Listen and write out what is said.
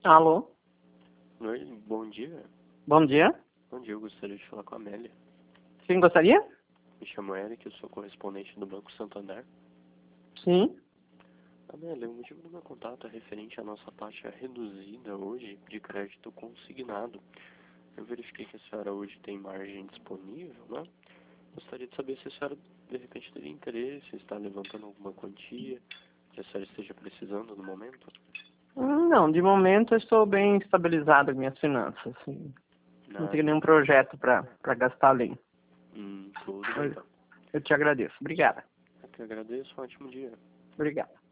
Alô? Oi, bom dia. Bom dia. Bom dia, eu gostaria de falar com a Amélia. Sim, gostaria? Me chamo Eric, eu sou correspondente do Banco Santander. Sim. Amélia, o motivo do meu contato é referente à nossa taxa reduzida hoje de crédito consignado. Eu verifiquei que a senhora hoje tem margem disponível, né? Gostaria de saber se a senhora, de repente, teria interesse, está levantando alguma quantia que a senhora esteja precisando no momento. Não, de momento eu estou bem estabilizado com minhas finanças. Assim. Não tenho nenhum projeto para gastar além. Tudo bem, então. Eu te agradeço. Obrigada. Eu que agradeço, um ótimo dia. Obrigado.